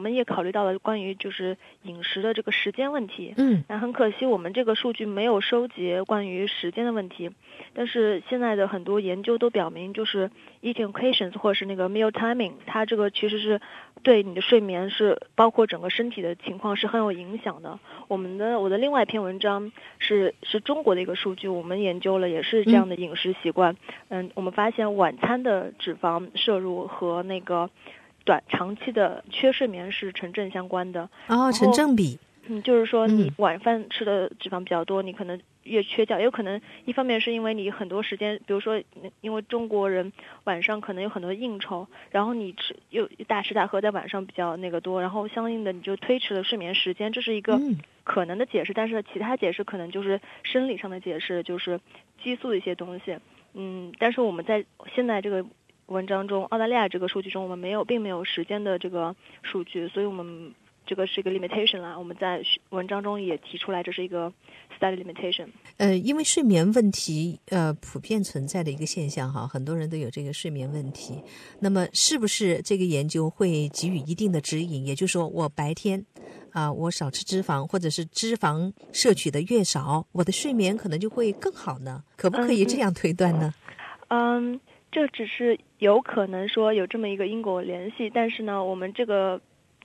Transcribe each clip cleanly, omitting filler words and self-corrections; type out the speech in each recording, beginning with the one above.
们也考虑到了关于就是饮食的这个时间问题。那很可惜我们这个数据没有收集关于时间的问题，但是现在的很多研究都表明，就是 eating occasions 或者是那个 meal timing， 它这个其实是对你的睡眠是包括整个身体的情况是很有影响的。我的另外一篇文章是中国的一个数据，我们研究了也是这样的饮食习惯。我们发现晚餐的脂肪摄入和那个长期的缺睡眠是成正相关的。 成正比。 就是说你晚饭吃的脂肪比较多，你可能越缺觉，也有可能一方面是因为你很多时间，比如说因为中国人晚上可能有很多应酬，然后你又大吃大喝在晚上比较那个多，然后相应的你就推迟了睡眠时间，这是一个可能的解释。但是其他解释可能就是生理上的解释，就是激素的一些东西。但是我们在现在这个文章中，澳大利亚这个数据中，我们并没有时间的这个数据，所以我们这个是一个 limitation 啦，我们在文章中也提出来，这是一个 study limitation。 因为睡眠问题普遍存在的一个现象哈，很多人都有这个睡眠问题。那么是不是这个研究会给予一定的指引？也就是说，我白天我少吃脂肪，或者是脂肪摄取的越少，我的睡眠可能就会更好呢？可不可以这样推断呢？ 这只是有可能说有这么一个因果联系，但是呢，我们这个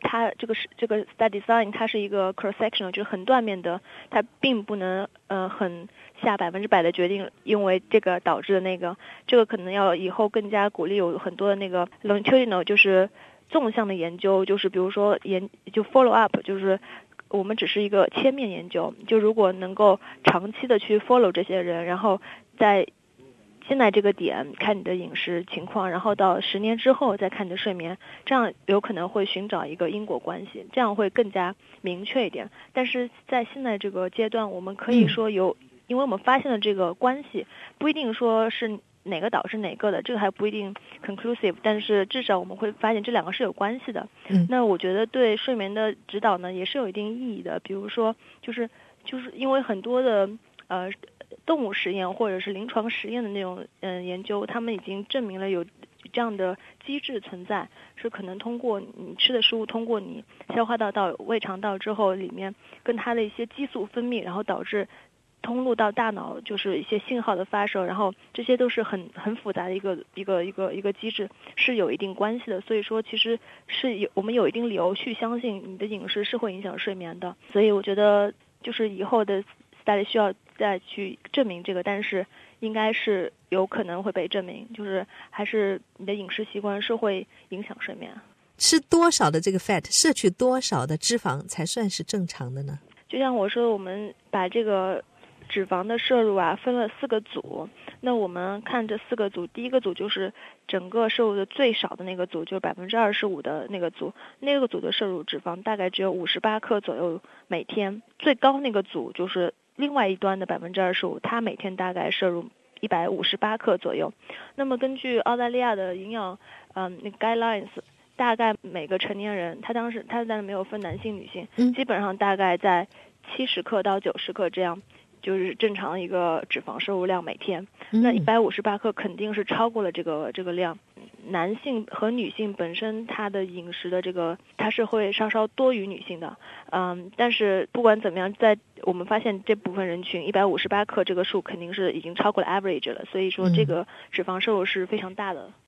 study design 它是一个 cross sectional， 就是很断面的，它并不能很下100%的决定，因为这个导致的那个，这个可能要以后更加鼓励有很多的那个 longitudinal， 就是纵向的研究，就是比如说就 follow up， 就是我们只是一个切面研究，就如果能够长期的去 follow 这些人，然后在现在这个点看你的饮食情况，然后到10年之后再看你的睡眠，这样有可能会寻找一个因果关系，这样会更加明确一点。但是在现在这个阶段，我们可以说因为我们发现了这个关系，不一定说是哪个导致哪个的，这个还不一定 conclusive， 但是至少我们会发现这两个是有关系的。那我觉得对睡眠的指导呢也是有一定意义的，比如说就是因为很多的动物实验或者是临床实验的那种研究，他们已经证明了有这样的机制存在，是可能通过你吃的食物通过你消化道到胃肠道之后，里面跟它的一些激素分泌，然后导致通路到大脑就是一些信号的发射，然后这些都是很复杂的一个机制，是有一定关系的。所以说其实我们有一定理由去相信你的饮食是会影响睡眠的。所以我觉得就是以后的study需要再去证明这个，但是应该是有可能会被证明，就是还是你的饮食习惯是会影响睡眠。 吃多少的这个 fat， 摄取多少的脂肪才算是正常的呢？ 就像我说，我们把这个脂肪的摄入分了4个组，那我们看这4个组，第一个组就是整个摄入的最少的那个组，就是25%的那个组，那个组的摄入脂肪大概只有58克左右每天，最高那个组就是另外一端的25%，它每天大概摄入158克左右。那么根据澳大利亚的营养那个 guidelines， 大概每个成年人，他当时没有分男性女性，基本上大概在70克到90克这样，就是正常的一个脂肪摄入量每天。那158克肯定是超过了这个量。男性和女性本身他的饮食的它是会稍稍多于女性的，但是不管怎么样，在我们发现这部分人群158克这个数肯定是已经超过了 average 了，所以说这个脂肪摄入是非常大的。